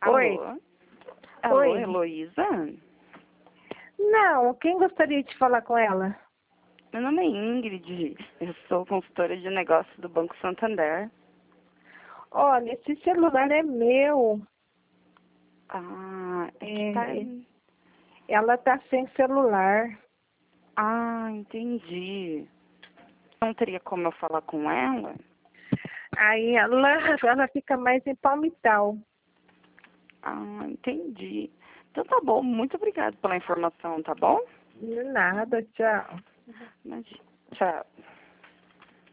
Oi. Alô? Alô, Oi. Heloísa? Não, quem gostaria de falar com ela? Meu nome é Ingrid, eu sou consultora de negócios do Banco Santander. Olha, esse celular é meu. Ah, é que tá... Ela tá sem celular. Ah, entendi. Não teria como eu falar com ela? Aí ela fica mais em Palmital. Ah, entendi. Então tá bom, muito obrigada pela informação, tá bom? Nada, tchau. Imagina. Tchau.